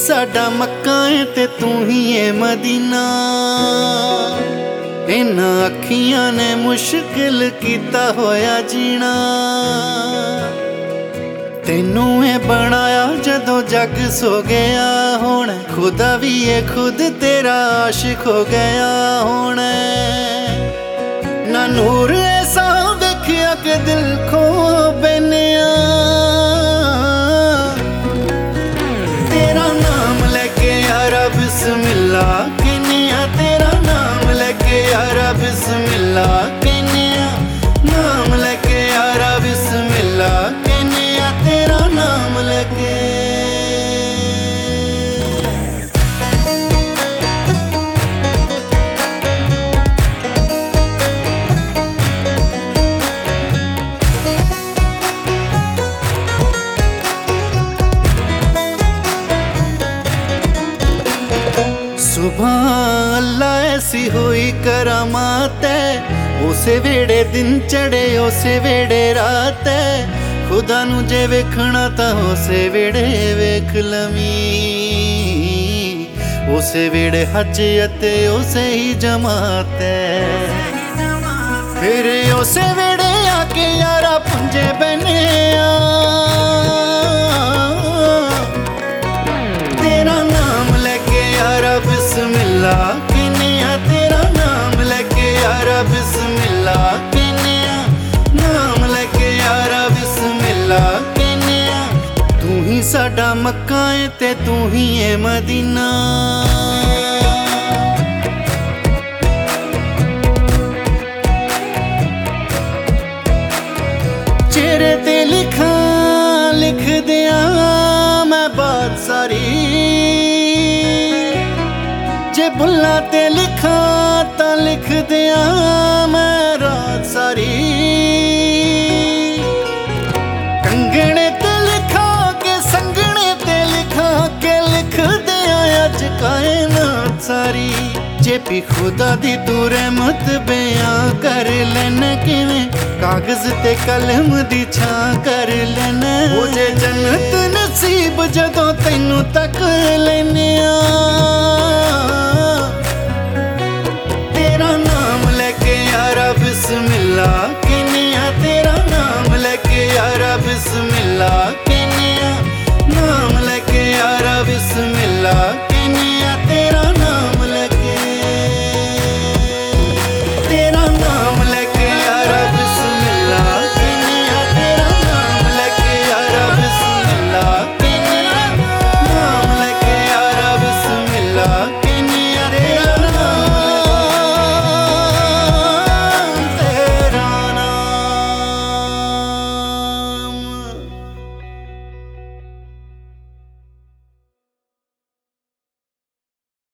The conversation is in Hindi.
साडा मक्का है ते तू ही है मदीना। इन्हां अखियां ने मुश्किल कीता होया जीना। तेनू है बनाया जदों जग सो गया, हुण खुदा भी है खुद तेरा आशिक हो गया। हुण ना नूर ऐसा देखिया के दिल खो बैनिया। तेरा नाम लेके यारा बिस्मिल्लाह कहनिया, तेरा नाम लेके यारा बिस्मिल्लाह कहनिया। नाम लेके यारा बिस्मिल्लाह कहनिया, तेरा नाम लेके। सुभान अल्लाह ऐसी हुई करामात है। उसे वेड़े दिन चढ़े उसे वेड़े रात है। खुदा नू जे वेखना तां उसे वेड़े वेख लवी। उसे वेड़े हज अते उसे ही जमात है। फिर उसे वेड़े आके यारा पुंजे बने। तेरा नाम लेके यारा बिस्मिल्लाह कहनिया, तेरा नाम लेके यारा बिस्मिल्लाह कहनिया। नाम लेके यारा बिस्मिल्लाह कहनिया। तू ही साडा मक्का है ते तू ही है मदीना। चेहरे ते लिखा लिख दिया मैं बात सारी। जे बुल्ला ते लिखा ता लिख दिया मैं रात सारी। कंगने ते लिखा के संगने ते लिखा के लिख दिया अज कायनात सारी। जे भी खुदा दी तू रहमत बयां कर लेना किवें कागज ते कलम दी छां कर लेना। हो जे जन्नत नसीब जदों तैनू तक लेने आ।